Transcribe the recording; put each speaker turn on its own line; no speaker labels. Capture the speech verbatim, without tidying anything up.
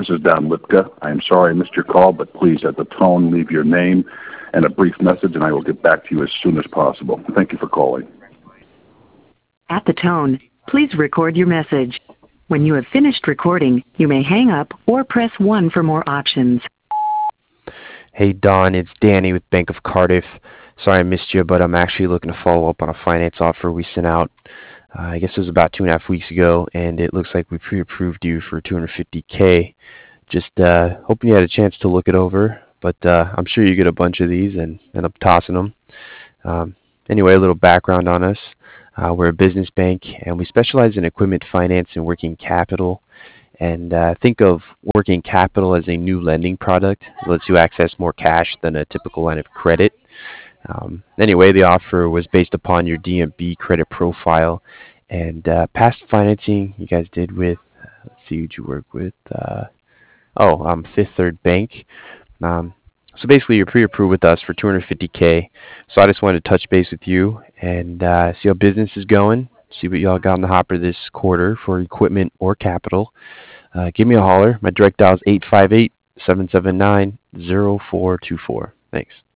This is Don Lipka. I am sorry I missed your call, but please, at the tone, leave your name and a brief message, and I will get back to you as soon as possible. Thank you for calling.
At the tone, please record your message. When you have finished recording, you may hang up or press one for more options.
Hey Don, it's Danny with Bank of Cardiff. Sorry I missed you, but I'm actually looking to follow up on a finance offer we sent out. Uh, I guess it was about two and a half weeks ago, and it looks like we pre-approved you for two hundred fifty K. Just uh, hoping you had a chance to look it over, but uh, I'm sure you get a bunch of these and end up tossing them. Um, anyway, a little background on us. Uh, we're a business bank, and we specialize in equipment finance and working capital. And uh, think of working capital as a new lending product. It lets you access more cash than a typical line of credit. Um, anyway, the offer was based upon your D M B credit profile and uh, past financing you guys did with, uh, let's see who you work with. Uh, oh, um, Fifth Third Bank. Um, so basically, you're pre-approved with us for two hundred fifty K. So I just wanted to touch base with you and uh, see how business is going. See what y'all got in the hopper this quarter for equipment or capital. Uh, give me a holler. My direct dial is eight five eight, seven seven nine, zero four two four. Thanks.